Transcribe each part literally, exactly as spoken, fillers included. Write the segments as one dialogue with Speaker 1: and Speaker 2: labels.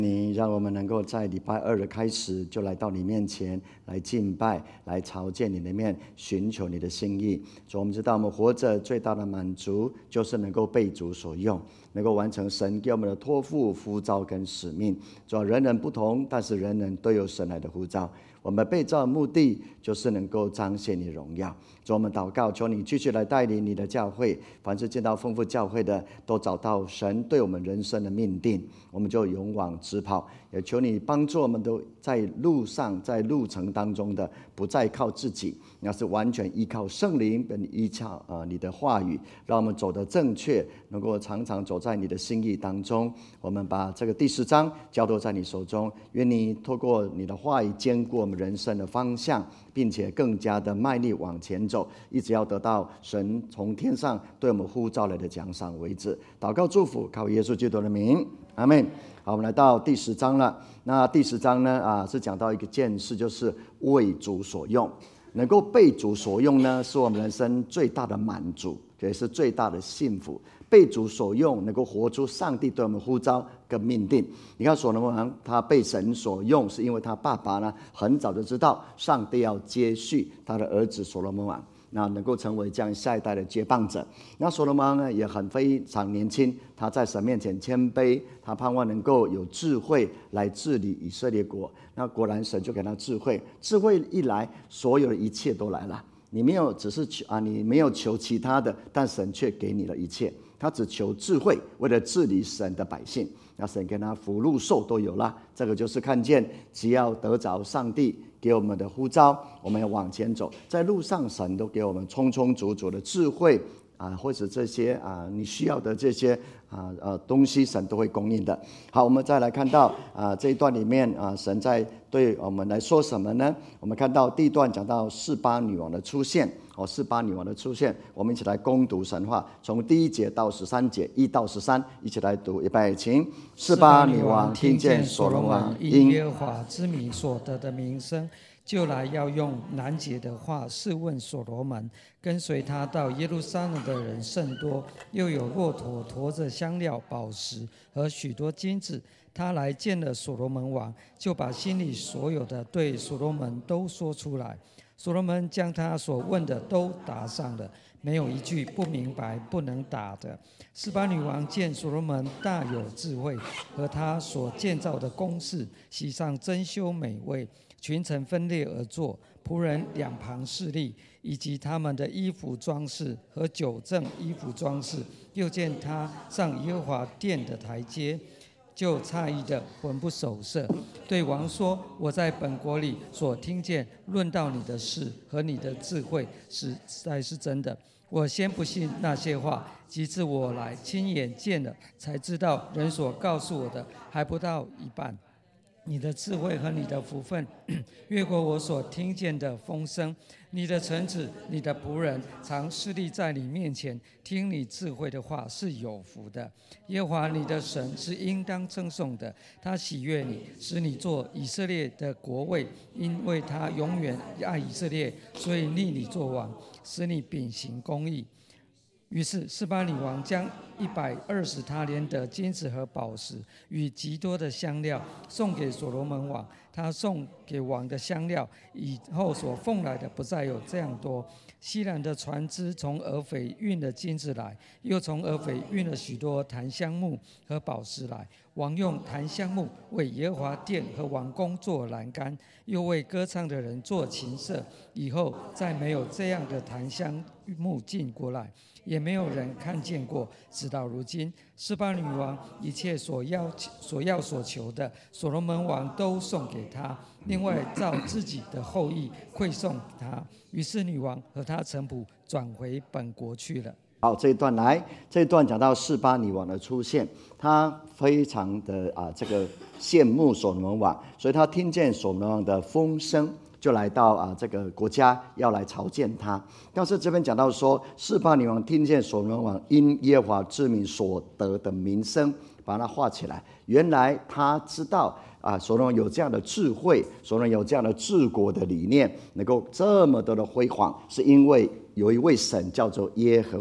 Speaker 1: 你让我们能够在礼拜二的开始就来到你面前来敬拜，来朝见你的面，寻求你的心意。主，我们知道我们活着最大的满足就是能够被主所用，能够完成神给我们的托付、呼召跟使命。主，人人不同，但是人人都有神来的呼召。我们被造的目的就是能够彰显你荣耀。主，我们祷告，求你继续来带领你的教会，凡是见到丰富教会的，都找到神对我们人生的命定，我们就勇往直跑。也求你帮助我们都在路上，在路程当中的不再靠自己，那是完全依靠圣灵跟依靠呃你的话语，让我们走得正确，能够常常走在你的心意当中。我们把这个第四章交托在你手中，愿你透过你的话语坚固我们人生的方向，并且更加的卖力往前走，一直要得到神从天上对我们呼召来的奖赏为止。祷告祝福，靠耶稣基督的名，阿们。好，我们来到第十章了。那第十章呢，啊，是讲到一个件事，就是为主所用。能够被主所用呢，是我们人生最大的满足，也是最大的幸福。被主所用，能够活出上帝对我们呼召跟命定。你看所罗门王，他被神所用，是因为他爸爸呢很早就知道上帝要接续他的儿子所罗门王，那能够成为这样下一代的接棒者。那所罗门王呢也很非常年轻，他在神面前谦卑，他盼望能够有智慧来治理以色列国。那果然神就给他智慧，智慧一来，所有的一切都来了。你没有只是求啊，你没有求其他的，但神却给你了一切。他只求智慧，为了治理神的百姓。那神给他福禄寿都有了，这个就是看见，只要得着上帝给我们的呼召，我们要往前走，在路上神都给我们充充足足的智慧啊，或者这些啊你需要的这些啊呃东西，神都会供应的。好，我们再来看到啊这一段里面啊，神在对我们来说什么呢？我们看到第一段讲到示巴女王的出现。哦，示巴女王的出现，我们一起来攻读神话，从第一节到十三节，一到十三，一起来读。预备，请。示巴女王听见所罗门王
Speaker 2: 因耶和华之名所得的名声，就来要用难解的话试问所罗门。跟随他到耶路撒冷的人甚多，又有骆驼驮着香料、宝石和许多金子。他来见了所罗门王，就把心里所有的对所罗门都说出来。所罗门将他所问的都答上了，没有一句不明白不能答的。示巴女王见所罗门大有智慧，和他所建造的宫室，席上珍馐美味，群臣分列而坐，仆人两旁侍立，以及他们的衣服装饰和酒政衣服装饰。又见他上耶和华殿的台阶，就诧异的魂不守舍，对王说：我在本国里所听见论到你的事和你的智慧，实在是真的。我先不信那些话，及至我来亲眼见了，才知道人所告诉我的还不到一半。你的智慧和你的福分越过我所听见的风声。你的臣子、你的仆人常侍立在你面前，听你智慧的话，是有福的。耶和华你的神是应当称颂的，他喜悦你，使你做以色列的国位，因为他永远爱以色列，所以立你做王，使你秉行公义。于是示巴女王将一百二十他连的金子和宝石与极多的香料送给所罗门王。他送给王的香料以后所奉来的不再有这样多。西兰的船只从俄斐运了金子来，又从俄斐运了许多檀香木和宝石来。王用檀香木为耶和华殿和王宫做栏杆，又为歌唱的人做琴瑟。以后再没有这样的檀香木进过来，也没有人看见过，直到如今。示巴女王一切所要所要所求的，所罗门王都送给他，另外照自己的后裔馈送他。于是女王和他臣仆转回本国去了。
Speaker 1: 好，这一段来，这一段讲到示巴女王的出现，她非常的啊，这个羡慕所罗门王，所以她听见所罗门王的风声，就来到啊这个国家要来朝见他。但是这边讲到说，示巴女王听见所罗门王因耶和华之名所得的名声，把它画起来。原来他知道啊，所罗门有这样的智慧，所罗门有这样的治国的理念，能够这么多的辉煌，是因为有一位神叫做耶和华。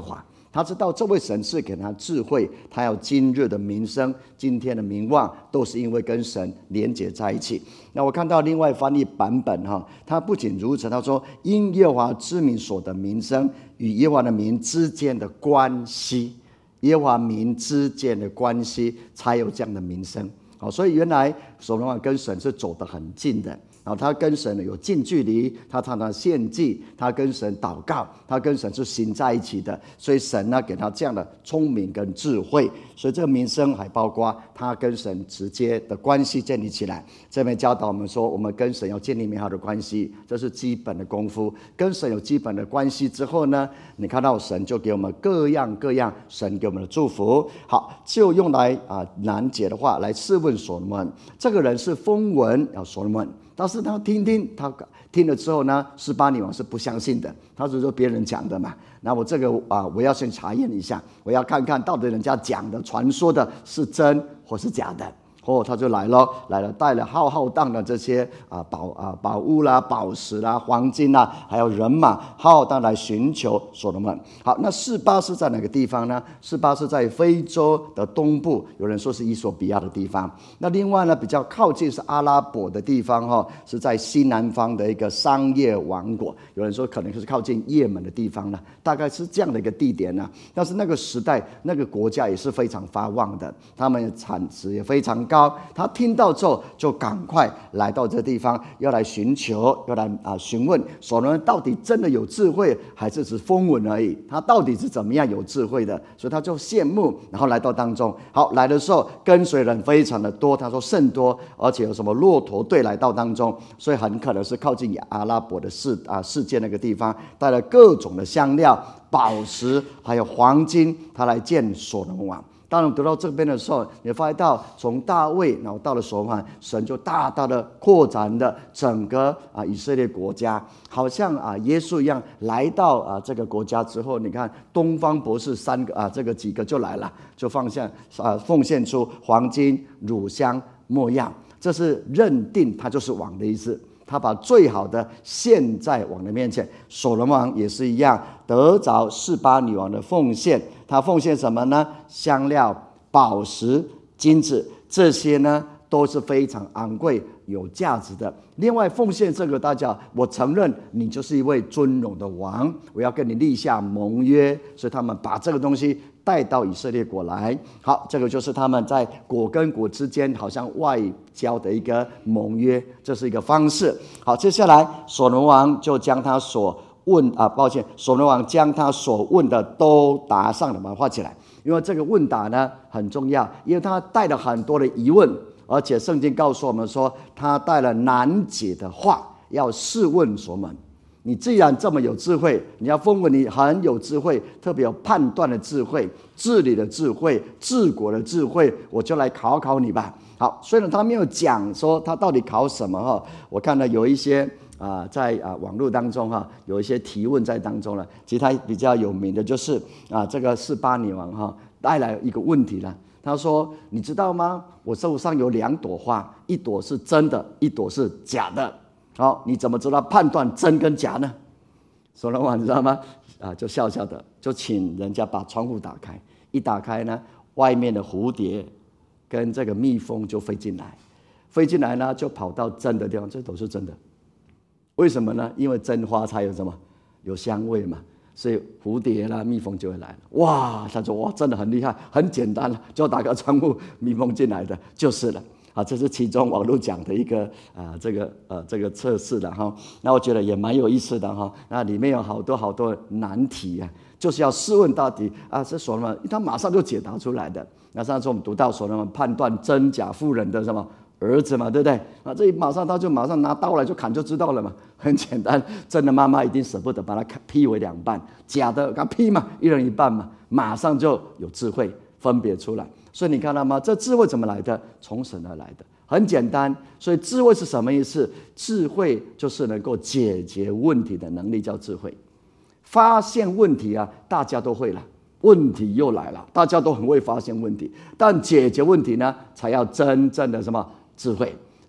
Speaker 1: 他知道这位神是给他智慧，他要今日的名声、今天的名望，都是因为跟神连结在一起。那我看到另外翻译版本哈，他不仅如此，他说因耶和华之名所得名声与耶和华的名之间的关系，耶和华名之间的关系才有这样的名声。好，所以原来所罗门跟神是走得很近的。然后他跟神有近距离，他常常献祭，他跟神祷告，他跟神是行在一起的，所以神呢给他这样的聪明跟智慧，所以这个名声还包括他跟神直接的关系建立起来。这边教导我们说，我们跟神要建立美好的关系，这是基本的功夫。跟神有基本的关系之后呢，你看到神就给我们各样各样神给我们的祝福。好，就用来啊难解的话来试问所罗门，这个人是风闻啊所罗门。但是他听听，他听了之后呢，示巴女王是不相信的，他是说别人讲的嘛。那我这个啊，我要先查验一下，我要看看到底人家讲的、传说的是真或是假的。哦，他就来了，来了，带了浩浩荡的这些啊宝啊宝物啦、宝石啦、黄金啦，还有人马，浩浩荡来寻求所罗门。好，那示巴是在哪个地方呢？示巴是在非洲的东部，有人说是伊索比亚的地方。那另外呢，比较靠近是阿拉伯的地方哈、哦，是在西南方的一个商业王国。有人说可能是靠近也门的地方呢，大概是这样的一个地点呢。但是那个时代，那个国家也是非常发旺的，他们的产值也非常高。他听到之后就赶快来到这个地方，要来寻求，要来啊询问所罗门到底真的有智慧，还是只风闻而已？他到底是怎么样有智慧的？所以他就羡慕，然后来到当中。好，来的时候跟随人非常的多，他说甚多，而且有什么骆驼队来到当中，所以很可能是靠近阿拉伯的世啊世界那个地方，带了各种的香料、宝石，还有黄金，他来见所罗门王。当然，读到这边的时候，你发现到从大卫，然后到了所罗门，神就大大的扩展了整个啊以色列国家，好像啊耶稣一样来到啊这个国家之后，你看东方博士三个啊这个几个就来了，就放下啊奉献出黄金、乳香、没药，这是认定他就是王的意思。他把最好的献在王的面前。所罗门王也是一样，得着示巴女王的奉献。他奉献什么呢？香料、宝石、金子，这些呢都是非常昂贵、有价值的。另外，奉献这个大家，我承认你就是一位尊荣的王，我要跟你立下盟约，所以他们把这个东西带到以色列国来。好，这个就是他们在国跟国之间好像外交的一个盟约，这是一个方式。好，接下来所罗门王就将他所问啊，抱歉，所罗门王将他所问的都答上了，把它画起来。因为这个问答呢很重要，因为他带了很多的疑问，而且圣经告诉我们说，他带了难解的话，要试问所罗门。你既然这么有智慧，你要风闻你很有智慧，特别有判断的智慧、治理的智慧、治国的智慧，我就来考考你吧。好，虽然他没有讲说他到底考什么哈，我看到有一些啊、呃，在啊、呃、网络当中哈，有一些提问在当中了。其实他比较有名的就是啊、呃，这个示巴女王哈带来一个问题了。他说：“你知道吗？我手上有两朵花，一朵是真的，一朵是假的。好，你怎么知道判断真跟假呢？”所罗门王你知道吗？啊，就笑笑的，就请人家把窗户打开。一打开呢，外面的蝴蝶跟这个蜜蜂就飞进来，飞进来呢就跑到真的地方，这都是真的。为什么呢？因为真花才有什么？有香味嘛。所以蝴蝶啦、蜜蜂就会来了。哇，他说哇，真的很厉害，很简单了，就打个窗户，蜜蜂进来的就是了。啊，这是其中网络讲的一个啊，这个呃这个测试的哈。那我觉得也蛮有意思的哈。那里面有好多好多难题啊，就是要试问到底啊，这所罗门他马上就解答出来的。那上次我们读到所罗门判断真假妇人的什么儿子嘛，对不对？啊，这一马上他就马上拿刀来就砍就知道了嘛，很简单。真的妈妈一定舍不得把它劈为两半，假的给它劈嘛，一人一半嘛，马上就有智慧分别出来。所以你看到吗？这智慧怎么来的？从神而来的，很简单。所以智慧是什么意思？智慧就是能够解决问题的能力，叫智慧。发现问题啊，大家都会了。问题又来了，大家都很会发现问题，但解决问题呢，才要真正的什么智慧。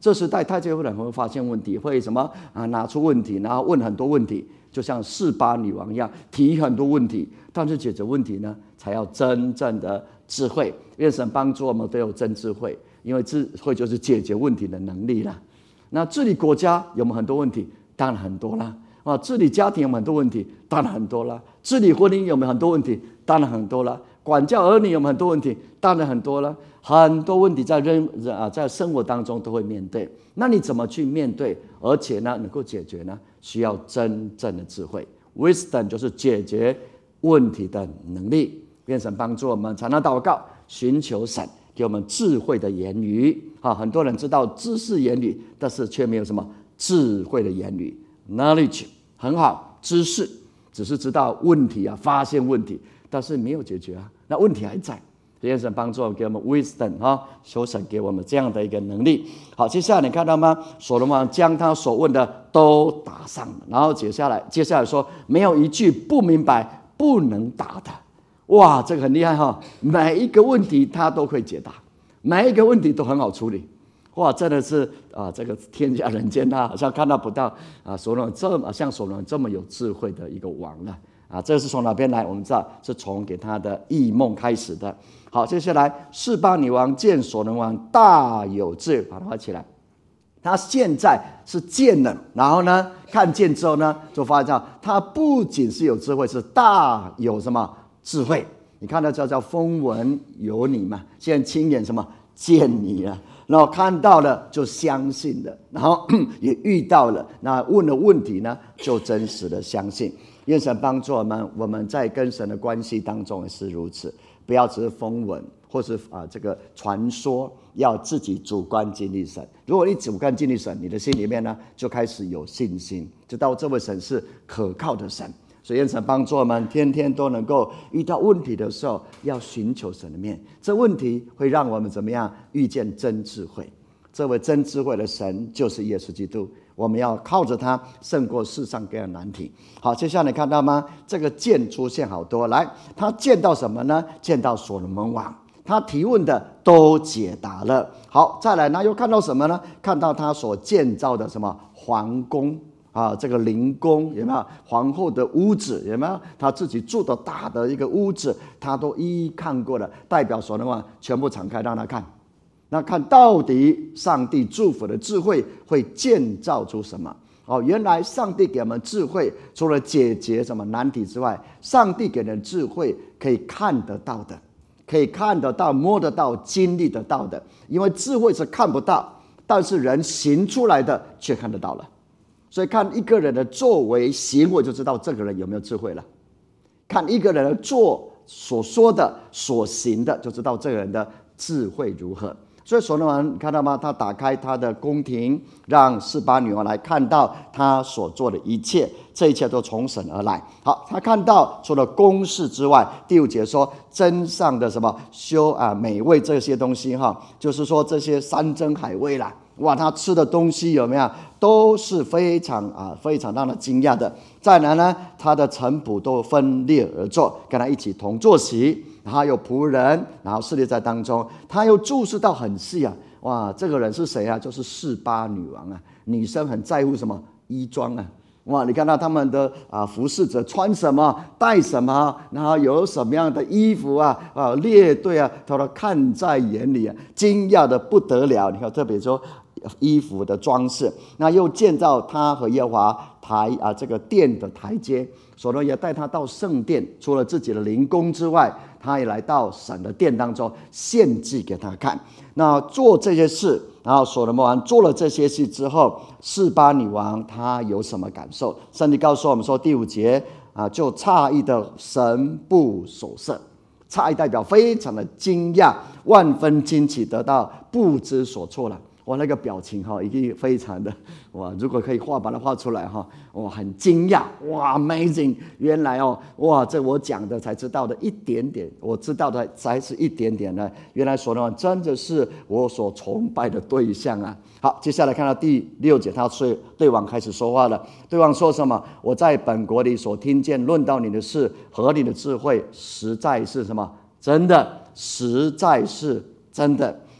Speaker 1: 这时代太监会会发现问题，会什么啊？拿出问题，然后问很多问题，就像示巴女王一样，提很多问题。但是解决问题呢，才要真正的智慧。愿神帮助我们都有真智慧，因为智慧就是解决问题的能力啦。那治理国家有没有很多问题？当然很多啦。啊，治理家庭有没有很多问题？当然很多啦。治理婚姻有没有很多问题？当然很多啦。管教儿女有没有很多问题？当然很多了。很多问题在人啊，在生活当中都会面对。那你怎么去面对？而且呢，能够解决呢？需要真正的智慧 ，wisdom 就是解决问题的能力。愿神帮助我们，常常祷告，寻求神给我们智慧的言语。啊，很多人知道知识言语，但是却没有什么智慧的言语 ，knowledge 很好，知识只是知道问题啊，发现问题，但是没有解决啊，那问题还在。愿神帮助我们，给我们 wisdom 哈，求神给我们这样的一个能力。好，接下来你看到吗？所罗门王将他所问的都答上了，然后接下来接下来说，没有一句不明白不能答的。哇，这个很厉害哈！每一个问题他都会解答，每一个问题都很好处理。哇，真的是啊，这个天下人间啊，好像看到不到啊，所罗门这么像所罗门这么有智慧的一个王了啊！这是从哪边来？我们知道是从给他的异梦开始的。好，接下来示巴女王见所罗门王大有智慧，把它画起来。他现在是见了，然后呢，看见之后呢，就发现他不仅是有智慧，是大有什么智慧？你看到这叫风闻有你嘛？现在亲眼什么见你了？然后看到了就相信了，然后也遇到了，那问的问题呢，就真实的相信。愿神帮助我们，我们在跟神的关系当中也是如此。不要只是风闻，或是啊这个传说，要自己主观经历神。如果你主观经历神，你的心里面呢就开始有信心，知道这位神是可靠的神。所以愿神帮助我们，天天都能够遇到问题的时候，要寻求神的面。这问题会让我们怎么样遇见真智慧？这位真智慧的神就是耶稣基督。我们要靠着他胜过世上各样难题。好，接下来你看到吗？这个见出现好多。来，他见到什么呢？见到所罗门王，他提问的都解答了。好，再来呢，又看到什么呢？看到他所建造的什么皇宫啊，这个灵宫有没有？皇后的屋子有没有？他自己住的大的一个屋子，他都一一看过了，代表所罗门王全部敞开让他看。那看到底上帝祝福的智慧会建造出什么？哦，原来上帝给我们智慧，除了解决什么难题之外，上帝给人智慧可以看得到的，可以看得到、摸得到、经历得到的。因为智慧是看不到，但是人行出来的却看得到了。所以看一个人的作为行为，就知道这个人有没有智慧了。看一个人的做所说的、所行的，就知道这个人的智慧如何。所以所罗门王，你看到吗？他打开他的宫廷，让示巴女王来看到他所做的一切，这一切都从神而来。好，他看到除了宫室之外，第五节说珍上的什么修啊美味这些东西哈，就是说这些山珍海味啦，哇，他吃的东西有没有都是非常啊非常让他惊讶的。再来呢，他的臣仆都分列而坐，跟他一起同坐席。然后有仆人，然后侍立在当中。他又注视到很细啊，哇，这个人是谁啊？就是示巴女王啊。女生很在乎什么衣装啊？哇，你看到他们的啊服侍者穿什么、戴什么，然后有什么样的衣服啊？啊，列队啊，他都看在眼里啊，惊讶的不得了。你看，特别说衣服的装饰，那又建造他和耶和华台啊这个殿的台阶。所罗门也带他到圣殿，除了自己的灵宫之外，他也来到神的殿当中献祭给他看。那做这些事，然后所罗门王做了这些事之后，示巴女王她有什么感受？圣经告诉我们说，第五节啊，就诧异的神不守舍。诧异代表非常的惊讶，万分惊奇，得到不知所措了。哇，那个表情哈，一定非常的哇！如果可以画，把它画出来哈，哇，很惊讶，哇 ，amazing！ 原来哦，哇，这我讲的才知道的一点点，我知道的才是一点点呢。原来所罗门真的是我所崇拜的对象啊！好，接下来看到第六节，他对王开始说话了。对王说什么？我在本国里所听见论到你的事和你的智慧，实在是什么？真的，实在是真的。好。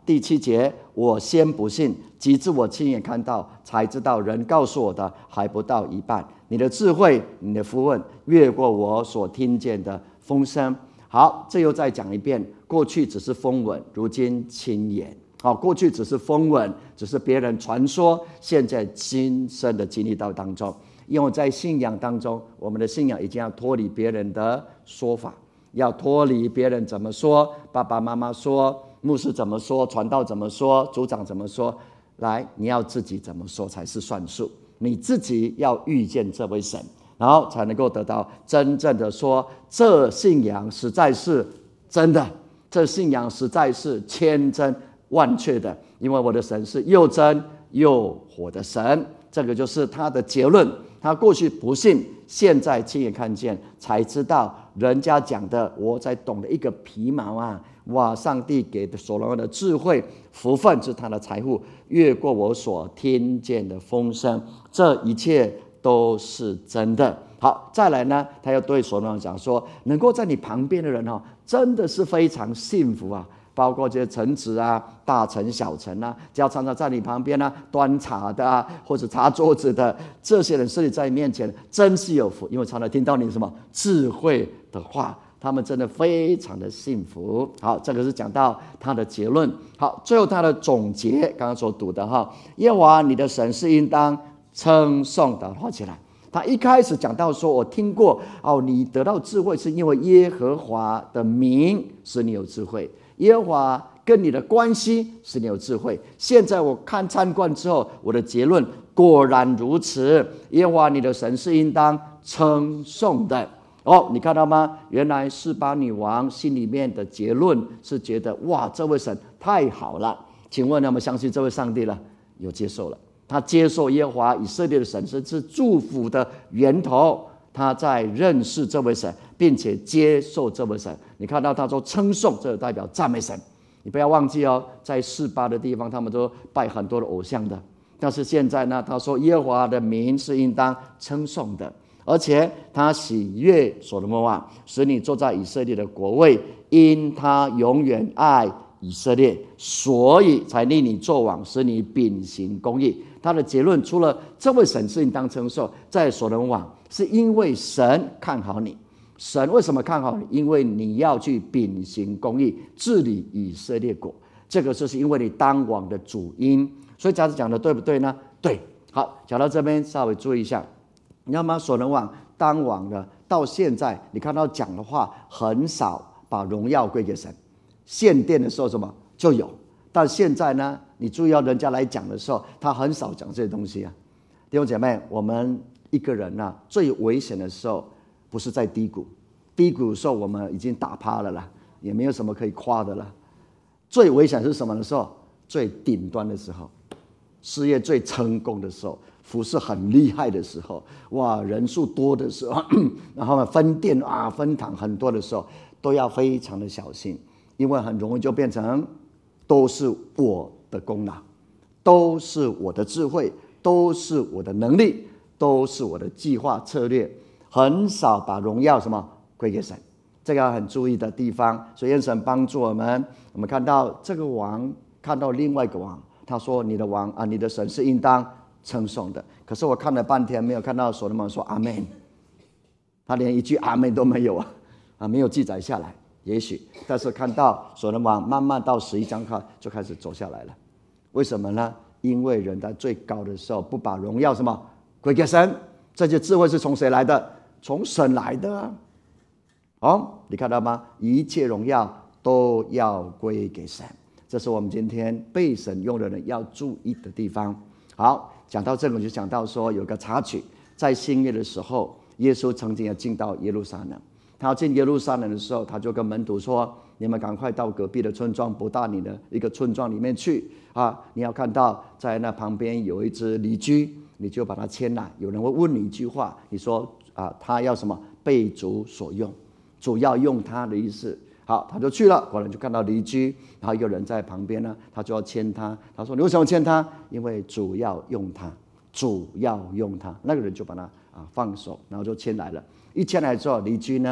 Speaker 1: 第七节，我先不信，及至我亲眼看到，才知道人告诉我的还不到一半。你的智慧，你的福分，越过我所听见的风声。好，这又再讲一遍，过去只是风闻，如今亲眼。好，过去只是风闻，只是别人传说，现在亲身的经历到当中。因为在信仰当中，我们的信仰已经要脱离别人的说法，要脱离别人怎么说，爸爸妈妈说，牧师怎么说，传道怎么说，组长怎么说，来，你要自己怎么说才是算数。你自己要遇见这位神，然后才能够得到真正的说，这信仰实在是真的，这信仰实在是千真万确的，因为我的神是又真又活的神。这个就是他的结论。他过去不信，现在亲眼看见，才知道人家讲的，我才懂得一个皮毛啊！哇，上帝给的所罗门的智慧、福分是他的财富，越过我所听见的风声，这一切都是真的。好，再来呢，他又对所罗门讲说，能够在你旁边的人哦，真的是非常幸福啊！包括这些臣子啊、大臣、小臣啊，只要常常在你旁边啊，端茶的啊，或者擦桌子的，这些人设立在你面前，真是有福，因为常常听到你什么智慧的话，他们真的非常的幸福。好，这个是讲到他的结论。好，最后他的总结，刚刚所读的哈，耶和华你的神是应当称颂的，画起来。他一开始讲到说，我听过哦，你得到智慧是因为耶和华的名使你有智慧。耶和华跟你的关系使你有智慧。现在我看参观之后，我的结论果然如此。耶和华你的神是应当称颂的。哦，你看到吗？原来示巴女王心里面的结论是觉得，哇，这位神太好了。请问你有没有相信这位上帝了？有接受了。他接受耶和华以色列的神是祝福的源头。他在认识这位神，并且接受这位神。你看到他说称颂，这代表赞美神。你不要忘记哦，在示巴的地方，他们都拜很多的偶像的。但是现在呢，他说耶和华的名是应当称颂的，而且他喜悦所罗门王，使你坐在以色列的国位，因他永远爱以色列，所以才立你作王，使你秉行公义。他的结论除了这位神是应当称颂，在所罗门王是因为神看好你。神为什么看好你？因为你要去秉行公义，治理以色列国。这个就是因为你当王的主因。所以这样子讲的对不对呢？对。好，讲到这边稍微注意一下，你知道吗？所罗门王当王的到现在，你看到讲的话很少把荣耀归给神。献殿的时候什么就有，但现在呢，你注意到人家来讲的时候，他很少讲这些东西啊。弟兄姐妹，我们一个人啊，最危险的时候不是在低谷，低谷的时候我们已经打趴了啦，也没有什么可以夸的了。最危险是什么的时候？最顶端的时候，事业最成功的时候，服侍很厉害的时候，哇，人数多的时候，然后分店啊、分堂很多的时候，都要非常的小心，因为很容易就变成都是我的功劳，都是我的智慧，都是我的能力，都是我的计划策略，很少把荣耀什么归给神，这个要很注意的地方。所以愿神帮助我们。我们看到这个王看到另外一个王，他说你的王啊，你的神是应当称颂的。可是我看了半天没有看到所罗门说阿们，他连一句阿们都没有啊，啊，没有记载下来。也许，但是看到所罗门王慢慢到十一章开就开始走下来了。为什么呢？因为人在最高的时候不把荣耀什么归给神，这些智慧是从谁来的？从神来的啊。哦，你看到吗？一切荣耀都要归给神，这是我们今天被神用的人要注意的地方。好，讲到这个就讲到说有个插曲，在新约的时候，耶稣曾经要进到耶路撒冷。他要进耶路撒冷的时候，他就跟门徒说：“你们赶快到隔壁的村庄伯大尼的一个村庄里面去啊！你要看到在那旁边有一只驴驹，你就把它牵来。有人会问你一句话，你说啊，他要什么？被主所用，主要用他的意思。好，他就去了，果然就看到驴驹，然后一个人在旁边呢，他就要牵他。他说：你为什么牵他？因为主要用他，主要用他。那个人就把他啊放手，然后就牵来了。一牵来之后，驴驹呢，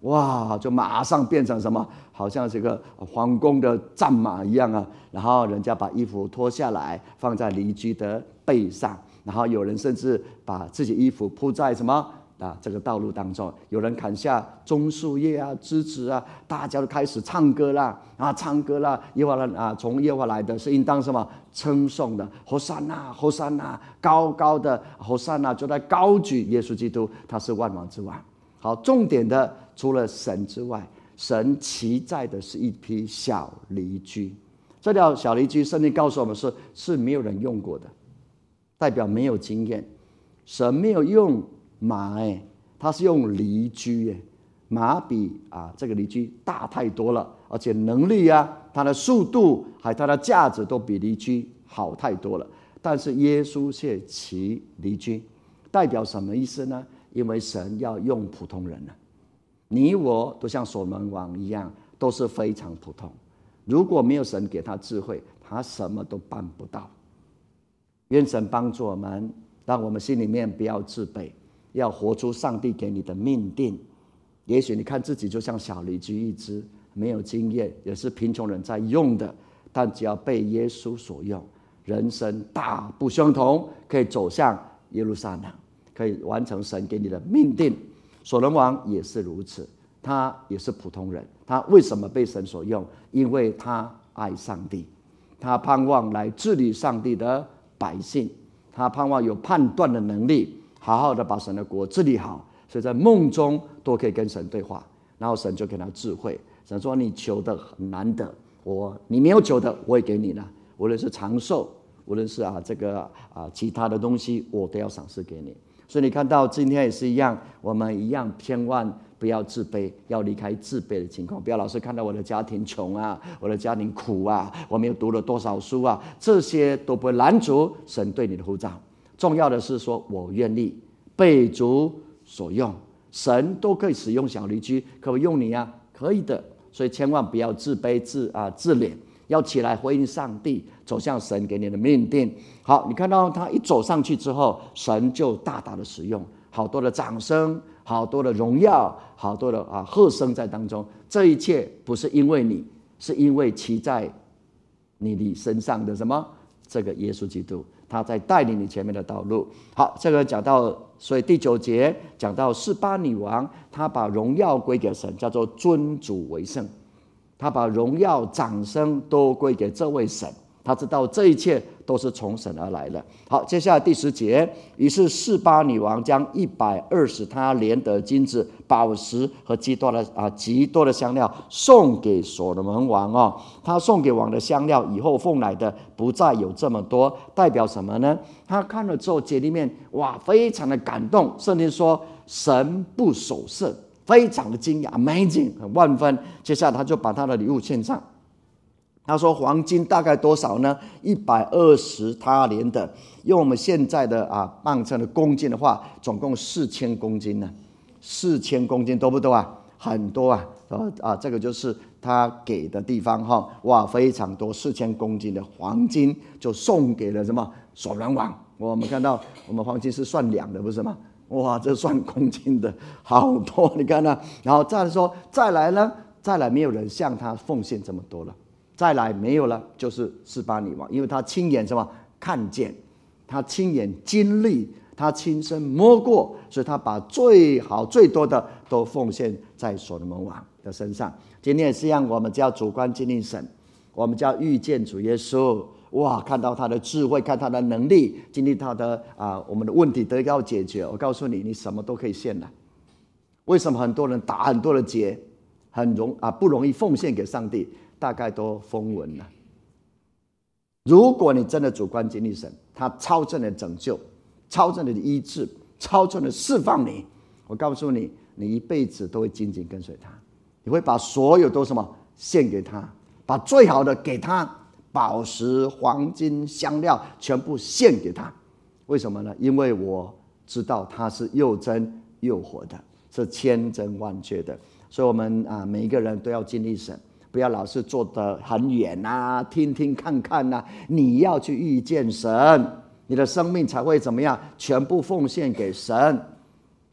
Speaker 1: 哇，就马上变成什么？好像这个皇宫的战马一样啊！然后人家把衣服脱下来，放在邻居的背上，然后有人甚至把自己衣服铺在什么啊这个道路当中，有人砍下棕树叶啊、枝子啊，大家都开始唱歌啦啊，唱歌啦！耶和华啊，从耶和华来的是应当什么称颂的？和散那，和散那，高高的和散那，就在高举耶稣基督，他是万王之王。好，重点的除了神之外，神骑在的是一匹小驴驹。这条小驴驹，圣经告诉我们是是没有人用过的，代表没有经验。神没有用马，哎，他是用驴驹，哎，马比啊这个驴驹大太多了，而且能力啊，它的速度还有它的价值都比驴驹好太多了。但是耶稣却骑驴驹，代表什么意思呢？因为神要用普通人呢，你我都像所罗门王一样，都是非常普通。如果没有神给他智慧，他什么都办不到。愿神帮助我们，让我们心里面不要自卑，要活出上帝给你的命定。也许你看自己就像小驴驹一只，没有经验，也是贫穷人在用的，但只要被耶稣所用，人生大不相同，可以走向耶路撒冷，可以完成神给你的命定。所罗门王也是如此，他也是普通人，他为什么被神所用？因为他爱上帝，他盼望来治理上帝的百姓，他盼望有判断的能力，好好的把神的国治理好，所以在梦中都可以跟神对话，然后神就给他智慧。神说：“你求的很难得，我你没有求的，我也给你了。无论是长寿，无论是啊这个啊其他的东西，我都要赏赐给你。”所以你看到今天也是一样，我们一样千万不要自卑，要离开自卑的情况。不要老是看到我的家庭穷啊，我的家庭苦啊，我没有读了多少书啊，这些都不会拦阻神对你的呼召。重要的是说，我愿意被主所用，神都可以使用小驴驹，可不可以用你啊？可以的。所以千万不要自卑自啊自怜，要起来回应上帝，走向神给你的命定。好，你看到他一走上去之后，神就大大的使用，好多的掌声，好多的荣耀，好多的啊喝声在当中。这一切不是因为你，是因为骑在你你身上的什么？这个耶稣基督，他在带领你前面的道路。好，这个讲到，所以第九节讲到示巴女王，她把荣耀归给神，叫做尊主为圣。他把荣耀、掌声都归给这位神，他知道这一切都是从神而来的。好，接下来第十节，于是示巴女王将一百二十他连得金子、宝石和极多的啊极多的香料送给所罗门王哦。他送给王的香料以后奉来的不再有这么多，代表什么呢？他看了之后，节里面哇，非常的感动。圣经说神不守舍。非常的惊讶 ，amazing， 很万分。接下来他就把他的礼物献上。他说：“黄金大概多少呢？一百二十他连的，用我们现在的啊磅称的公斤的话，总共四千公斤呢。四千公斤多不多啊？很多啊！啊，这个就是他给的地方哈，哇，非常多，四千公斤的黄金就送给了什么所罗门王。我们看到，我们黄金是算两的，不是吗？”哇，这算公斤的好多，你看呢？然后再来说，再来呢？再来没有人向他奉献这么多了。再来没有了，就是示巴女王，因为他亲眼什么看见，他亲眼经历，他亲身摸过，所以他把最好最多的都奉献在所罗门王的身上。今天也是一样，我们就要主观经历神，我们就要遇见主耶稣。哇，看到他的智慧，看他的能力，经历他的啊，我们的问题得到解决。我告诉你，你什么都可以献了。为什么很多人打很多的结，很容啊不容易奉献给上帝？大概都风闻了。如果你真的主观经历神，他超正的拯救，超正的医治，超正的释放你，我告诉你，你一辈子都会紧紧跟随他。你会把所有都什么献给他，把最好的给他。宝石、黄金、香料全部献给他，为什么呢？因为我知道他是又真又活的，是千真万确的。所以我们啊，每一个人都要经历神，不要老是坐得很远啊，听听看看啊。你要去遇见神，你的生命才会怎么样？全部奉献给神。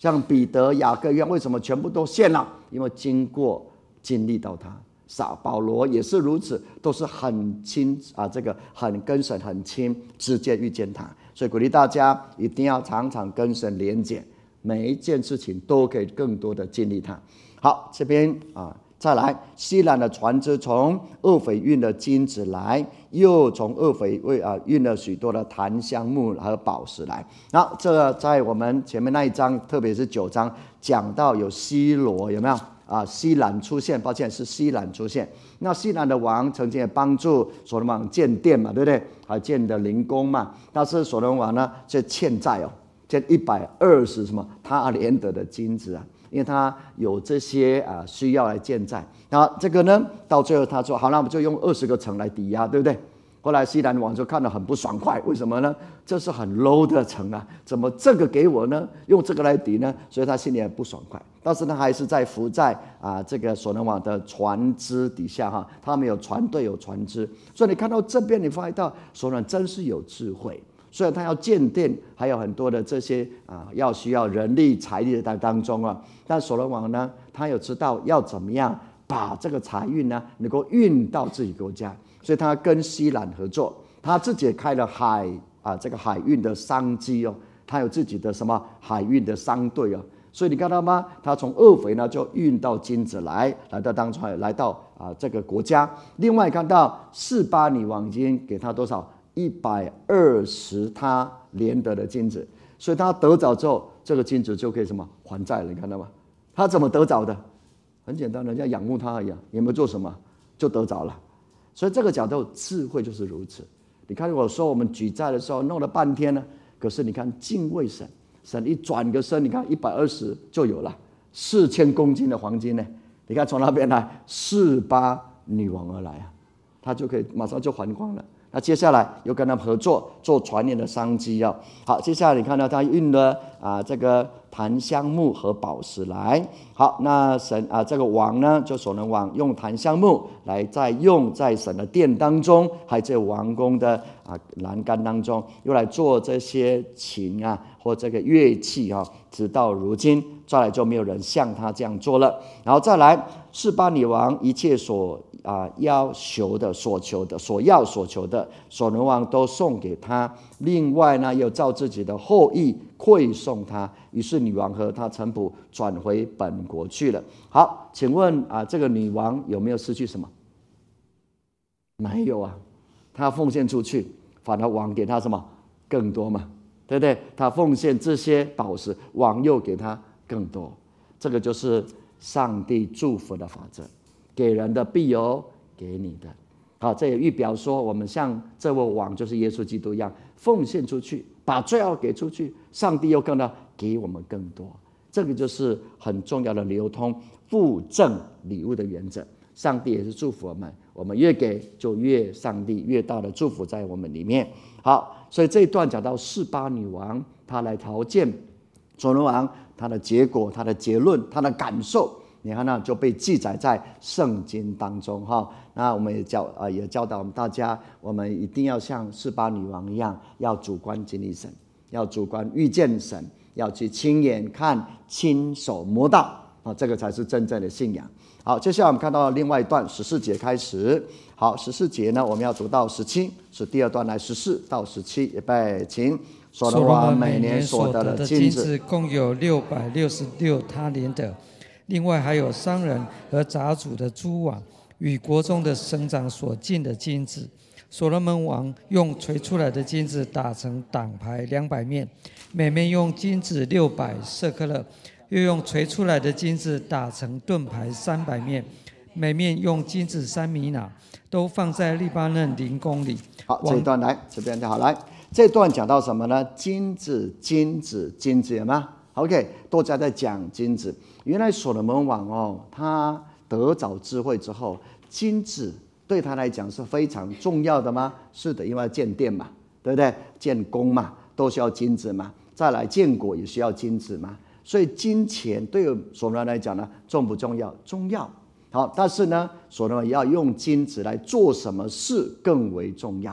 Speaker 1: 像彼得、雅各一样，为什么全部都献了？因为经过经历到他。撒保罗也是如此，都是很亲啊，这个很跟神很亲，直接遇见他。所以鼓励大家一定要常常跟神连结，每一件事情都可以更多的经历他。好，这边啊，再来，西兰的船只从厄斐运了金子来，又从厄斐为啊运了许多的檀香木和宝石来。那这个在我们前面那一章，特别是九章讲到有西罗，有没有？啊，西兰出现，抱歉是西兰出现。那西兰的王曾经也帮助所罗门王建殿嘛，对不对？还建的灵宫嘛。但是所罗门王呢，却欠债哦，欠一百二十什么他连得的金子啊，因为他有这些啊需要来建债。那这个呢，到最后他说好，那我们就用二十个城来抵押，对不对？后来西兰王就看得很不爽快，为什么呢？这是很 low 的城啊，怎么这个给我呢？用这个来抵呢？所以他心里很不爽快。但是他还是在伏在啊这个所罗门王的船只底下哈，他们有船队有船只，所以你看到这边，你发现到所罗门真是有智慧。虽然他要建殿，还有很多的这些啊要需要人力财力的当中啊，但所罗门王呢，他有知道要怎么样把这个财运呢能够运到自己国家。所以他跟西兰合作，他自己也开了海啊这个海运的商机哦，他有自己的什么海运的商队哦。所以你看到吗？他从厄斐呢就运到金子来，来到当中，来到啊这个国家。另外看到示巴女王已经给他多少一百二十他连得的金子，所以他得着之后，这个金子就可以什么还债了。你看到吗？他怎么得着的？很简单，人家仰慕他而已，也没有做什么就得着了。所以这个角度，智慧就是如此。你看，我说我们举债的时候弄了半天呢，可是你看敬畏神，神一转个身，你看一百二十就有了四千公斤的黄金呢。你看从那边来，示巴女王而来啊，他就可以马上就还光了。那接下来又跟他们合作做船运的商机啊。好，接下来你看到他运了啊这个檀香木和宝石来。好，那神啊这个王呢，就所罗门王用檀香木来再用在神的殿当中，还在王宫的啊栏杆当中，又来做这些琴啊或这个乐器啊，直到如今，再来就没有人像他这样做了。然后再来示巴女王一切所啊，要求的、所求的、所要所求的，所罗门王都送给他。另外呢，又照自己的后裔馈送他。于是女王和他臣仆转回本国去了。好，请问啊，这个女王有没有失去什么？没有啊，她奉献出去，反而王给她什么更多嘛，对不对？她奉献这些宝石，王又给她更多。这个就是上帝祝福的法则。给人的必有给你的。好，这也预表说，我们像这位王就是耶稣基督一样，奉献出去，把最好给出去，上帝又更要给我们更多。这个就是很重要的流通附赠礼物的原则。上帝也是祝福我们，我们越给就越上帝越大的祝福在我们里面。好，所以这一段讲到示巴女王，她来朝见所罗门王，她的结果、她的结论、她的感受。你看，那就被记载在圣经当中哈。那我们也教啊，也教导我们大家，我们一定要像示巴女王一样，要主观经历神，要主观遇见神，要去亲眼看、亲手摸到啊，这个才是真正的信仰。好，接下来我们看到另外一段十四节开始。好，十四节呢，我们要读到十七，是第二段来十四到十七，预备，请。
Speaker 2: 所罗门每年所得的金子共有六百六十六他连得。另外还有商人和杂主的蛛网与国中的省长所进的金子。所罗门王用锤出来的金子打成挡牌两百面，每面用金子六百舍克勒，又用锤出来的金子打成盾牌三百面，每面用金子三米拿，都放在利巴嫩灵宫里。
Speaker 1: 好，这一段来这边就好。来，这段讲到什么呢？金子，金子，金子，有吗 ？OK， 多加在讲金子。原来所罗门王哦，他得着智慧之后，金子对他来讲是非常重要的吗？是的，因为要建殿嘛，对不对？建宫嘛，都需要金子嘛。再来建国也需要金子嘛。所以金钱对所罗门来讲呢，重不重要？重要。好，但是呢，所罗门要用金子来做什么事更为重要。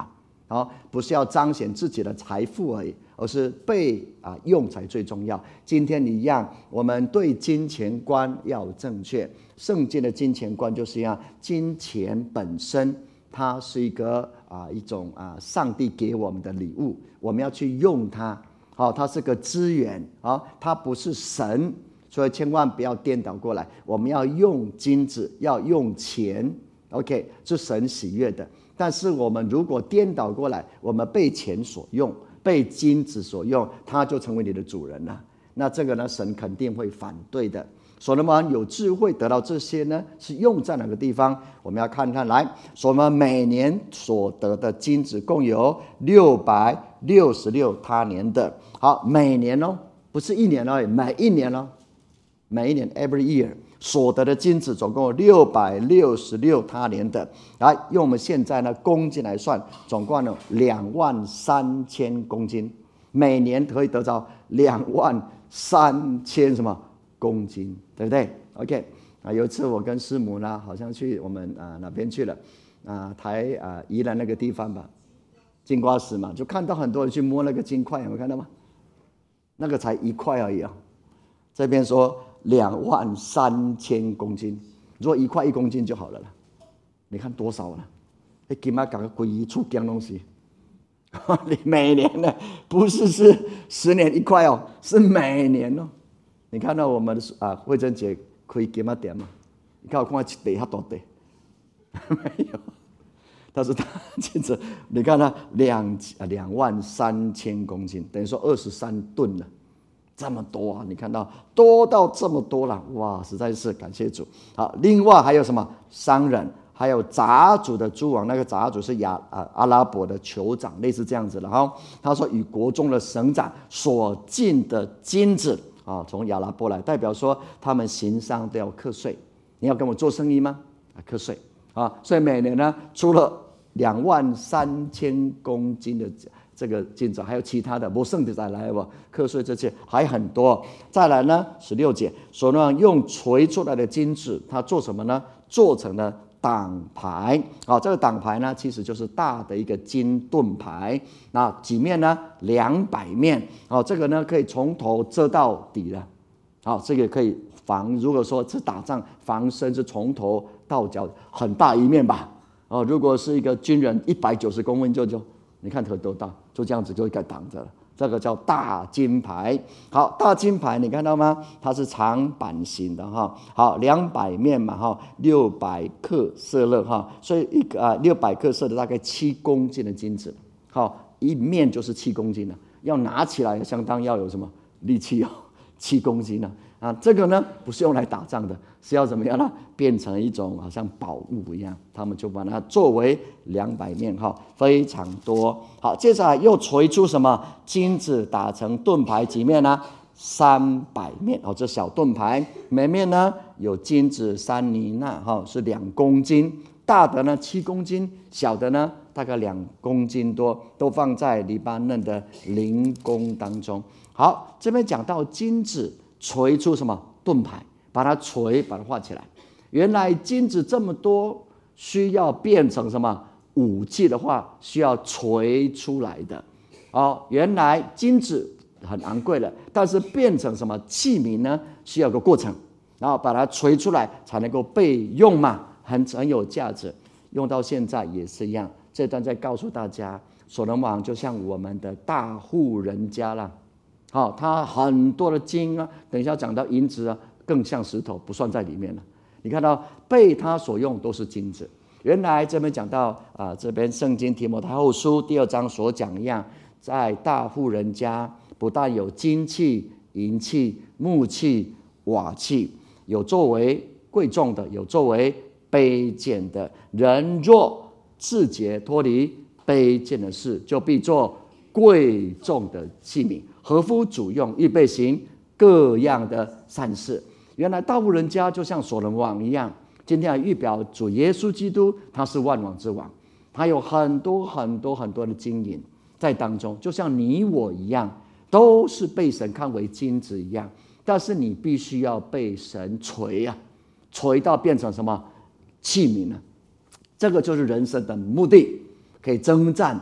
Speaker 1: 啊，不是要彰显自己的财富而已，而是被啊用才最重要。今天一样，我们对金钱观要正确。圣经的金钱观就是一样，金钱本身它是一个啊一种啊上帝给我们的礼物，我们要去用它。好，它是个资源啊，它不是神，所以千万不要颠倒过来。我们要用金子，要用钱 ，OK， 是神喜悦的。但是我们如果颠倒过来，我们被钱所用，被金子所用，它就成为你的主人了。那这个呢，神肯定会反对的。所罗门王有智慧得到这些呢，是用在哪个地方？我们要看看来，所罗门每年所得的金子共有六百六十六他年的。好，每年哦，不是一年而已，每一年哦，每一年 every year 所得的金子总共有六百六十六他年的。来，用我们现在呢公斤来算，总共有两万三千公斤，每年可以得到两万三千什么？公斤，对不对 ？OK 啊，有一次我跟师母呢，好像去我们啊哪边去了啊台啊宜兰那个地方吧，金瓜石嘛，就看到很多人去摸那个金块，有没有看到吗？那个才一块而已啊，这边说两万三千公斤，如果一块一公斤就好了啦，你看多少了？你起码搞个几处江东西，你每年呢不是是十年一块哦，是每年哦。你看到我们的啊慧珍姐开金仔店嘛？你看我看一地遐大地，没有。但是它其实你看它两两万三千公斤，等于说二十三吨了，这么多啊！你看到多到这么多了，哇，实在是感谢主。好，另外还有什么商人，还有杂族的诸王，那个杂族是亚啊阿拉伯的酋长，类似这样子的哈。他说与国中的省长所进的金子。啊，从亚拉伯来，代表说他们行商都要课税。你要跟我做生意吗？啊，课税啊，所以每年呢，除了两万三千公斤的这个金子，还有其他的，不剩的再来吧，课税这些还很多。再来呢，十六节，所罗门用锤出来的金子，他做什么呢？做成了挡牌啊，这个挡牌呢，其实就是大的一个金盾牌。那几面呢？两百面啊，这个呢可以从头遮到底的。好，这个可以防，如果说是打仗防身，是从头到脚很大一面吧。哦，如果是一个军人一百九十公分就就，你看头多大，就这样子就应该挡着了。这个叫大金牌。好，大金牌你看到吗？它是长板型的哈。好，两百面嘛哈，六百克色勒哈，所以一个啊六百克色的大概七公斤的金子。好，一面就是七公斤了，要拿起来相当要有什么力气哦，七公斤呢啊，这个呢不是用来打仗的，是要怎么样呢？变成一种好像宝物一样，他们就把它作为两百面哈，非常多。好，接下来又锤出什么金子打成盾牌几面呢？三百面哦，这小盾牌每面呢有金子三尼纳哈，是两公斤，大的呢七公斤，小的呢大概两公斤多，都放在黎巴嫩的灵宫当中。好，这边讲到金子锤出什么盾牌，把它锤，把它画起来。原来金子这么多，需要变成什么武器的话，需要锤出来的。哦，原来金子很昂贵了，但是变成什么器皿呢？需要个过程，然后把它锤出来才能够被用嘛，很很有价值。用到现在也是一样。这段在告诉大家，所罗门王就像我们的大户人家啦。好，他很多的金啊，等一下讲到银子啊，更像石头，不算在里面了。你看到被他所用都是金子。原来这边讲到啊，这边圣经提摩太后书第二章所讲一样，在大户人家不但有金器、银器、木器、瓦器，有作为贵重的，有作为卑贱的。人若自洁脱离卑贱的事，就必做贵重的器皿，合乎主用，预备行各样的善事。原来大户人家就像所罗门王一样，今天预表主耶稣基督，他是万王之王，他有很多很多很多的金银在当中，就像你我一样，都是被神看为金子一样。但是你必须要被神锤啊，锤到变成什么器皿呢？这个就是人生的目的，可以征战，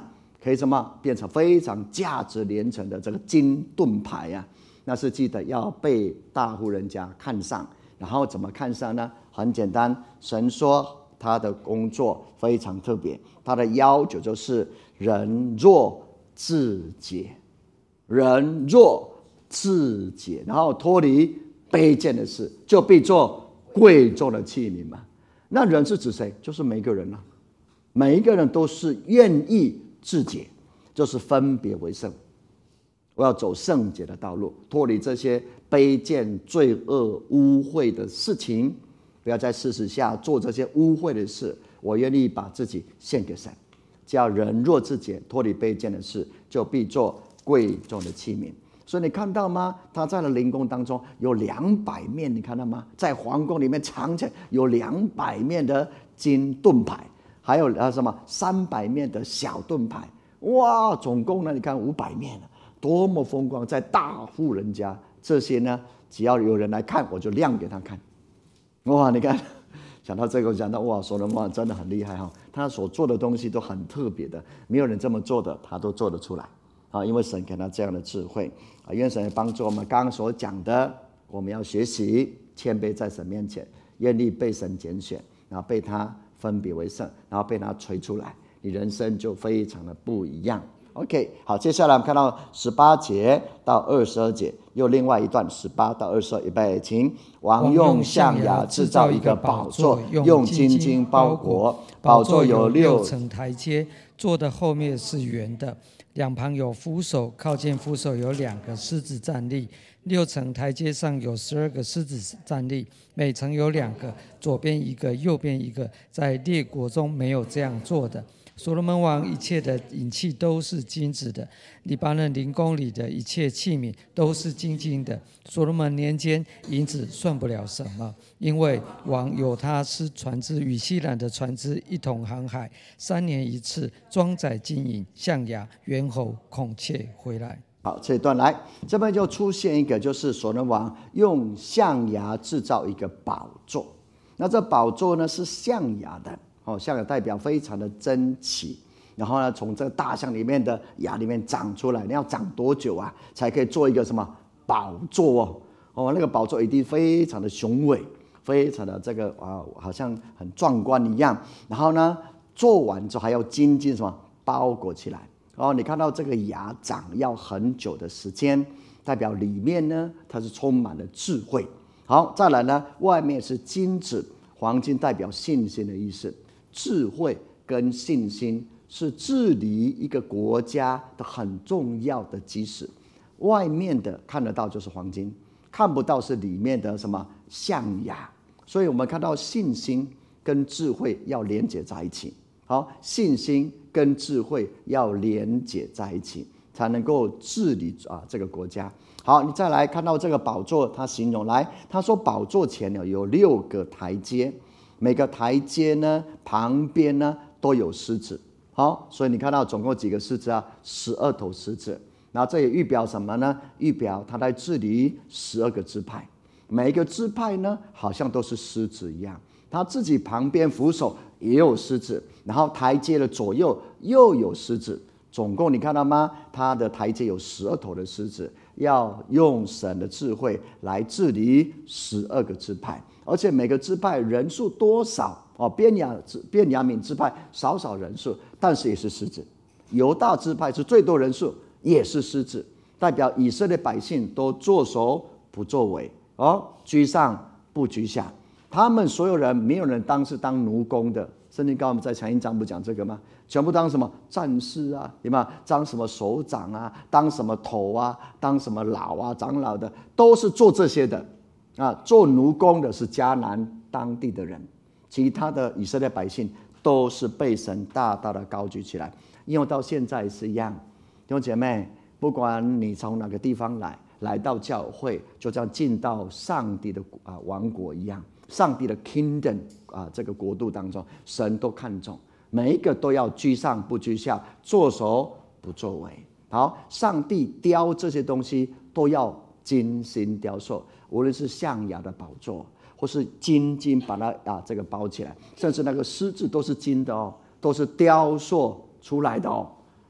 Speaker 1: 可以什么变成非常价值连城的这个金盾牌啊。那是记得要被大户人家看上，然后怎么看上呢？很简单，神说他的工作非常特别，他的要求就是人若自洁，人若自洁，然后脱离卑贱的事，就必做贵重的器皿嘛。那人是指谁？就是每一个人啊，每一个人都是愿意自洁，就是分别为圣。我要走圣洁的道路，脱离这些卑贱、罪恶、污秽的事情，不要在事实下做这些污秽的事。我愿意把自己献给神，叫人若自洁，脱离卑贱的事，就必做贵重的器皿。所以你看到吗？他在了灵宫当中有两百面，你看到吗？在皇宫里面藏起来有两百面的金盾牌，还有什么三百面的小盾牌，哇，总共呢，你看五百面了。多么风光，在大户人家，这些呢，只要有人来看，我就亮给他看。哇，你看，想到这个，想到哇，所罗门王真的很厉害哈，他所做的东西都很特别的，没有人这么做的，他都做得出来啊，因为神给他这样的智慧啊。愿神也帮助我们刚刚所讲的，我们要学习谦卑在神面前，愿意被神拣选，然后被他分别为圣，然后被他锤出来，你人生就非常的不一样。OK， 好，接下来我们看到十八节到二十二节，又另外一段十八到二十二，预备，请。王用象牙制造一个宝座，用金金包裹，宝座有六
Speaker 2: 层台阶，座的后面是圆的，两旁有扶手，靠近扶手有两个狮子站立。六层台阶上有十二个狮子站立，每层有两个，左边一个，右边一个，在列国中没有这样做的。所罗门王一切的银器都是金子的，黎巴嫩灵宫里的一切器皿都是金金的。所罗门年间，银子算不了什么，因为王有他使船只与西兰的船只一同航海，三年一次，装载金银、象牙、猿猴、孔雀回来。
Speaker 1: 好，这一段来，这边就出现一个，就是所罗门王用象牙制造一个宝座。那这宝座呢是象牙的。哦，象牙代表非常的珍奇，然后呢，从这个大象里面的牙里面长出来，你要长多久啊，才可以做一个什么宝座哦？哦，那个宝座一定非常的雄伟，非常的这个啊，好像很壮观一样。然后呢，做完之后还要金金什么包裹起来。哦，你看到这个牙长要很久的时间，代表里面呢它是充满了智慧。好，再来呢，外面是金子，黄金代表信心的意思。智慧跟信心是治理一个国家的很重要的基石。外面的看得到就是黄金，看不到是里面的什么象牙。所以我们看到信心跟智慧要连结在一起。好，信心跟智慧要连结在一起，才能够治理啊这个国家。好，你再来看到这个宝座，他形容来，他说宝座前呢有六个台阶。每个台阶呢，旁边呢都有狮子。好，所以你看到总共几个狮子啊？十二头狮子。然后这也预表什么呢？预表他在治理十二个支派。每一个支派呢，好像都是狮子一样。他自己旁边扶手也有狮子，然后台阶的左右又有狮子。总共你看到吗？他的台阶有十二头的狮子，要用神的智慧来治理十二个支派。而且每个支派人数多少哦？便雅便雅悯支派少少人数，但是也是狮子。犹大支派是最多人数，也是狮子，代表以色列百姓都作首不作尾哦，居上不居下。他们所有人没有人当是当奴工的。圣经告诉我们在前一章不讲这个吗？全部当什么战士啊？对吗？当什么首长啊？当什么头啊？当什么老啊？长老的都是做这些的。啊，做奴工的是迦南当地的人，其他的以色列百姓都是被神大大的高举起来。因为到现在是一样，弟兄姐妹，不管你从哪个地方来，来到教会，就像进到上帝的啊王国一样，上帝的 kingdom 啊这个国度当中，神都看重，每一个都要居上不居下，作首不作尾。好，上帝雕这些东西都要精心雕塑。无论是象牙的宝座，或是金金把它啊这个包起来，甚至那个狮子都是金的哦，都是雕塑出来的哦。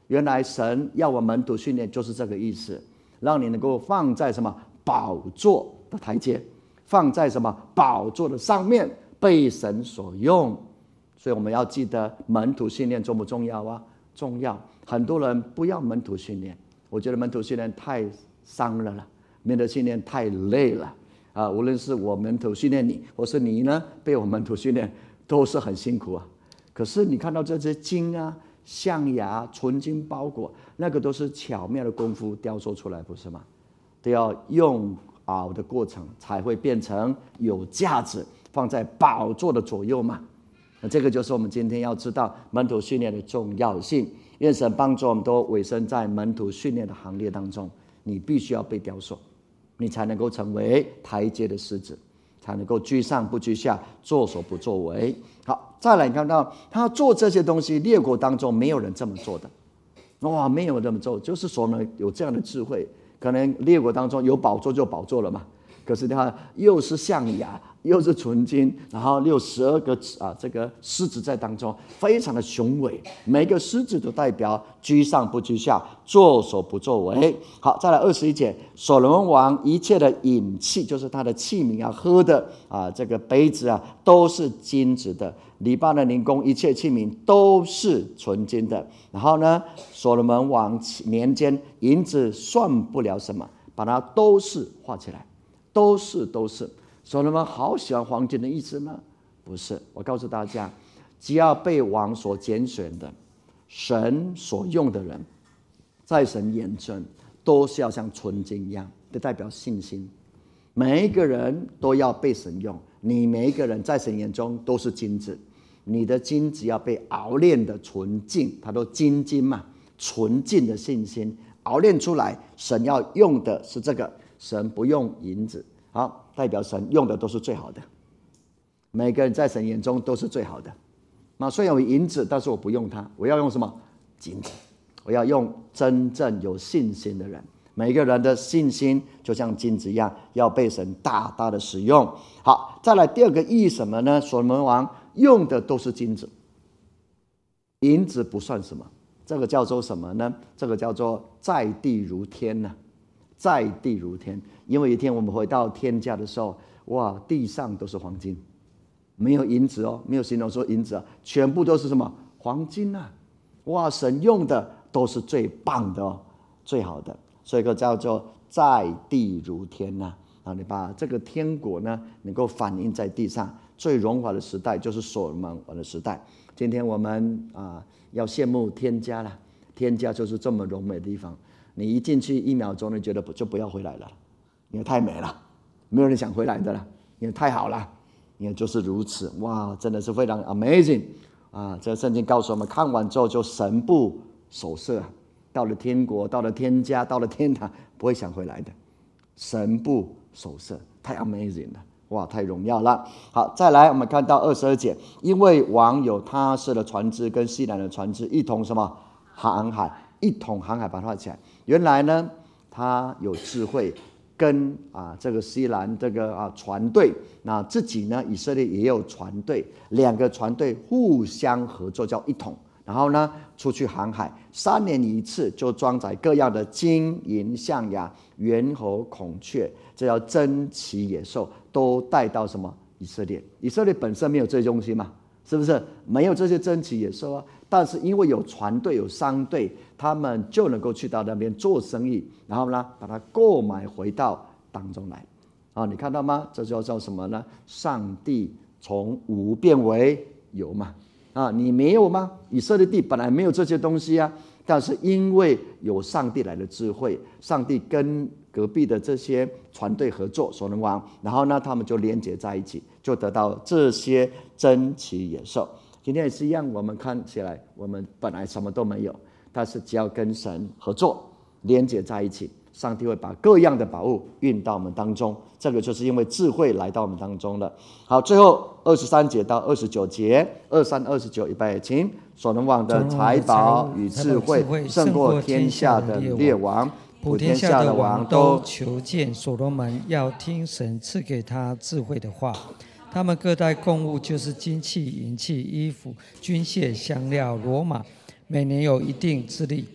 Speaker 1: 原来神要我门徒训练就是这个意思，让你能够放在什么宝座的台阶，放在什么宝座的上面，被神所用。所以我们要记得门徒训练重不重要啊？重要。很多人不要门徒训练，我觉得门徒训练太伤了啦，门徒训练太累了啊！无论是我门徒训练你，或是你呢被我门徒训练，都是很辛苦啊。可是你看到这些金啊、象牙、纯金包裹，那个都是巧妙的功夫雕塑出来，不是吗？都要用熬的过程，才会变成有价值，放在宝座的左右嘛。那这个就是我们今天要知道门徒训练的重要性。愿神帮助我们都委身在门徒训练的行列当中。你必须要被雕塑，你才能够成为台阶的狮子，才能够居上不居下，作所不作为。好，再来看到他做这些东西，列国当中没有人这么做的。哇，没有这么做，就是说呢，有这样的智慧。可能列国当中有宝座就宝座了嘛，可是他又是象牙，又是纯金，然后六十二个啊，这个狮子在当中，非常的雄伟。每个狮子都代表居上不居下，作所不作为。好，再来二十一节，所罗门王一切的饮器，就是他的器皿啊，喝的啊，这个杯子啊，都是金子的。黎巴嫩灵宫一切器皿都是纯金的。然后呢，所罗门王年间，银子算不了什么，把它都是画起来，都是都是。所罗门好喜欢黄金的意思呢？不是，我告诉大家，只要被王所拣选的，神所用的人，在神眼中都是要像纯金一样，这代表信心。每一个人都要被神用，你每一个人在神眼中都是金子，你的金子要被熬炼的纯净，它都金金嘛，纯净的信心熬炼出来。神要用的是这个，神不用银子，好，代表神用的都是最好的。每个人在神眼中都是最好的。那虽然有银子，但是我不用它，我要用什么？金子。我要用真正有信心的人。每个人的信心就像金子一样，要被神大大的使用。好，再来第二个意义什么呢？所罗门王用的都是金子，银子不算什么。这个叫做什么呢？这个叫做在地如天呢、啊，在地如天。因为有一天我们回到天家的时候，哇，地上都是黄金，没有银子哦，没有形容说银子啊，全部都是什么？黄金啊！哇，神用的都是最棒的哦，最好的。所以个叫做在地如天呐、啊，你把这个天国呢，能够反映在地上。最荣华的时代就是所罗门王的时代。今天我们啊，要羡慕天家了，天家就是这么荣美的地方。你一进去一秒钟，你觉得不就不要回来了，因为太美了，没有人想回来的了，因为太好了，因为就是如此。哇，真的是非常 amazing 啊！这个圣经告诉我们，看完之后就神不守舍。到了天国，到了天家，到了天堂，不会想回来的。神不守舍，太 amazing 了，哇，太荣耀了。好，再来，我们看到二十二节，因为王有他设的船只跟西南的船只一同什么航海，一同航海把它起来。原来呢，他有智慧，跟啊这个西南这个啊船队，那自己呢以色列也有船队，两个船队互相合作叫一统。然后呢，出去航海，三年一次，就装载各样的金银象牙、猿猴孔雀，这叫珍奇野兽，都带到什么以色列？以色列本身没有这些东西嘛，是不是？没有这些珍奇野兽啊。但是因为有船队、有商队，他们就能够去到那边做生意，然后呢，把它购买回到当中来。啊，你看到吗？这就叫什么呢？上帝从无变为有嘛。啊，你没有吗？以色列地本来没有这些东西啊，但是因为有上帝来的智慧，上帝跟隔壁的这些船队合作，所罗门王，然后呢，他们就连接在一起，就得到这些珍奇野兽。今天也是一样，我们看起来我们本来什么都没有，但是只要跟神合作，连接在一起，上帝会把各样的宝物运到我们当中。这个就是因为智慧来到我们当中了。好，最后二十三节到二十九节，二三二十九，预备，请。所罗门王的财宝与智慧胜过天下的列王，
Speaker 2: 普天下的王都求见所罗门，要听神赐给他智慧的话。他们各带贡物，就是金器、银器、衣服、军械、香料、骡马，每年有一定之例。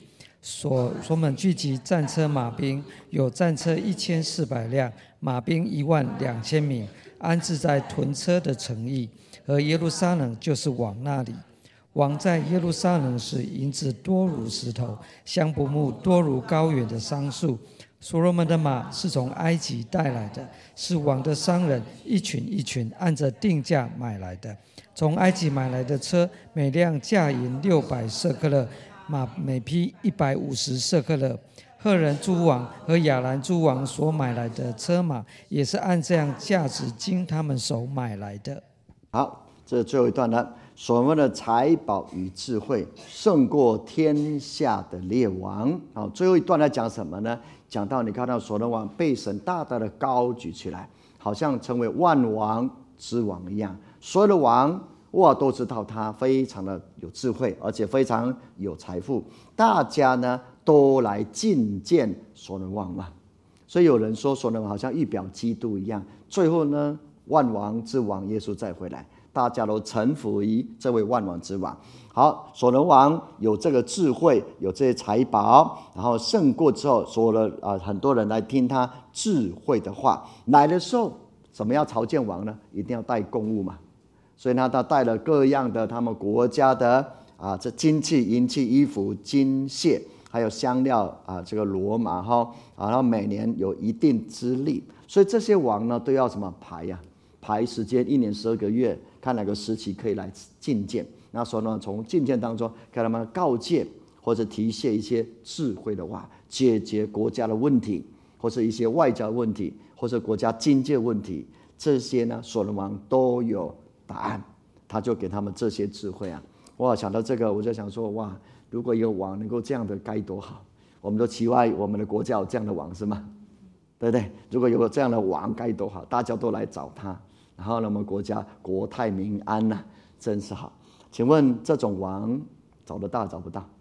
Speaker 2: 所所们聚集战车马兵，有战车一千四百辆，马兵一万两千名，安置在屯车的城邑，而耶路撒冷就是王那里。王在耶路撒冷时，银子多如石头，香柏木多如高远的桑树。所罗门的马是从埃及带来的，是王的商人一群一群按着定价买来的。从埃及买来的车，每辆价银六百舍客勒，马每匹一百五十舍客勒。赫人诸王和亚兰诸王所买来的车马，也是按这样价值经他们手买来的。
Speaker 1: 好，这是最后一段了。所罗门的财宝与智慧胜过天下的列王。好，最后一段来讲什么呢？讲到你看到所罗门王被神大大的高举起来，好像成为万王之王一样。所有的王哇都知道他非常的有智慧，而且非常有财富。大家呢都来觐见所罗门王嘛。所以有人说所罗门王好像预表基督一样。最后呢，万王之王耶稣再回来，大家都臣服于这位万王之王。好，所罗门王有这个智慧，有这些财宝，然后胜过之后，所有的啊、呃、很多人来听他智慧的话。来的时候，怎么样朝见王呢？一定要带贡物嘛。所以呢，他带了各样的他们国家的啊这金器、银器、衣服、金屑，还有香料啊，这个罗马哈，然后每年有一定之例。所以这些王呢，都要什么排呀、啊？排时间，一年十二个月，看哪个时期可以来觐见。那时候呢，从觐见当中给他们告诫或者提携一些智慧的话，解决国家的问题，或是一些外交问题，或者国家经济问题，这些呢，所罗门王都有答案，他就给他们这些智慧啊。哇，想到这个，我就想说，哇，如果一个王能够这样的，该多好！我们都期望我们的国家有这样的王，是吗？对不对？如果有个这样的王，该多好！大家都来找他，然后呢，我们国家国泰民安呐、啊，真是好。请问这种王找得到找不到？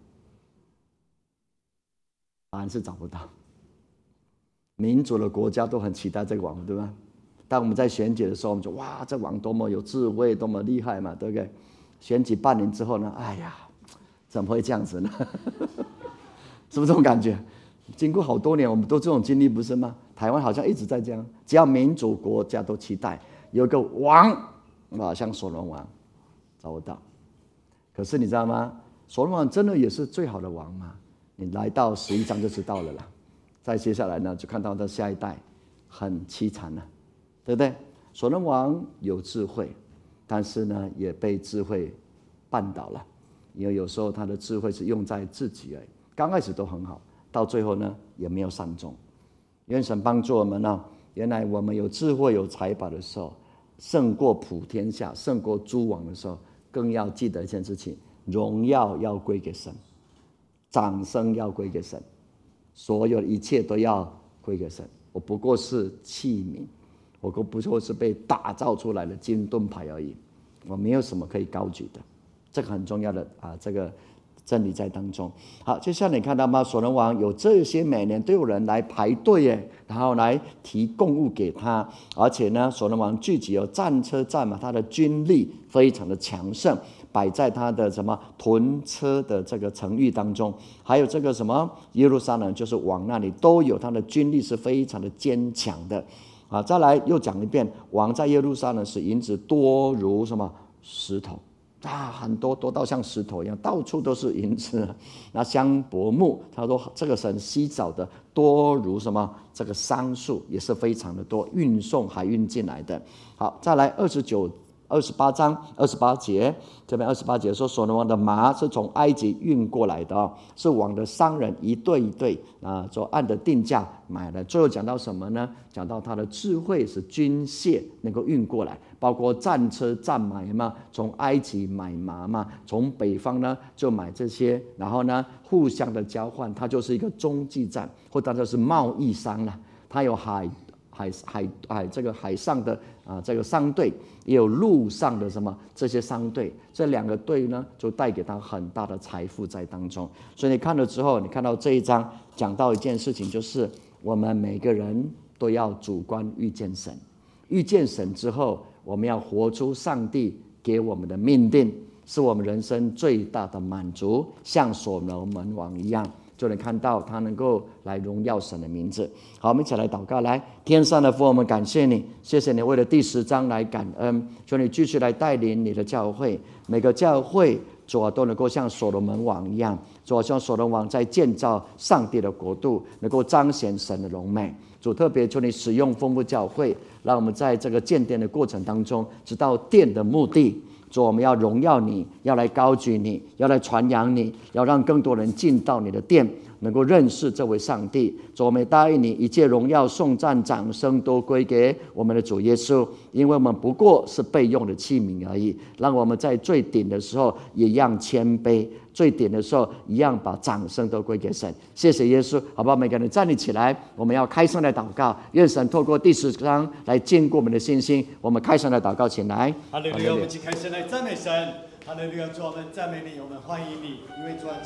Speaker 1: 答案是找不到。民主的国家都很期待这个王，对吧？当我们在选举的时候，我们就哇，这王多么有智慧，多么厉害嘛，对不对？选举半年之后呢，哎呀，怎么会这样子呢？是不是这种感觉？经过好多年，我们都这种经历，不是吗？台湾好像一直在这样，只要民主国家都期待有个王，啊，像所罗门王，找不到。可是你知道吗？所罗门王真的也是最好的王吗？你来到十一章就知道了啦。再接下来呢，就看到他下一代很凄惨了，对不对？所罗门王有智慧，但是呢，也被智慧绊倒了，因为有时候他的智慧是用在自己而已。刚开始都很好，到最后呢，也没有善终。愿神帮助我们呢。原来我们有智慧、有财宝的时候，胜过普天下，胜过诸王的时候，更要记得一件事情：荣耀要归给神，掌声要归给神，所有的一切都要归给神。我不过是器皿，我不过是被打造出来的金盾牌而已，我没有什么可以高举的。这个很重要的啊，这个真理在当中。好，就像你看到吗？所罗门王有这些，每年都有人来排队耶，然后来提供物给他。而且呢，所罗门王聚集有战车战马，他的军力非常的强盛，摆在他的什么屯车的这个城域当中，还有这个什么耶路撒冷，就是王那里都有他的军力是非常的坚强的。啊，再来又讲一遍，王在耶路撒冷使银子多如什么石头。啊，很多多到像石头一样，到处都是银子。那香柏木，他说这个神稀少的多如什么？这个桑树也是非常的多，运送海运进来的。好，再来二十九、二十八章二十八节，这边二十八节说，所罗门王的马是从埃及运过来的哦，是王的商人一对一对啊，就按着定价买的。最后讲到什么呢？讲到他的智慧是军械能够运过来。包括战车、战马嘛，从埃及买马嘛，从北方呢就买这些，然后呢互相的交换，它就是一个中继站，或者就是贸易商了。它有海海海海这个海上的啊这个商队，也有陆上的什么这些商队，这两个队呢就带给他很大的财富在当中。所以你看了之后，你看到这一章讲到一件事情，就是我们每个人都要主观遇见神，遇见神之后，我们要活出上帝给我们的命定，是我们人生最大的满足，像所罗门王一样， 就能看到他能够来荣耀神的名字。好，我们一起来祷告。来，天上的父，我们感谢你，谢谢你为了第十章来感恩，求你继续来带领你的教会，每个教会主啊都能够像所罗门王一样，主啊像所罗门王在建造上帝的国度，能够彰显神的荣美。主特别求你使用丰富教会，让我们在这个建殿的过程当中，知道殿的目的。主，我们要荣耀你，要来高举你，要来传扬你，要让更多人进到你的殿，能够认识这位上帝。主，我们答应你，一切荣耀、颂赞、掌声都归给我们的主耶稣，因为我们不过是备用的器皿而已。让我们在最顶的时候也一样谦卑，最顶的时候一样把掌声都归给神。谢谢耶稣，好不好？每个人站立起来，我们要开声来祷告，愿神透过第十章来坚固我们的信心。我们开声来祷告，请来。
Speaker 3: 哈利路亚，我们一起开声来赞美神。哈利路亚，主，我们赞美你，我们欢迎你，因为主啊。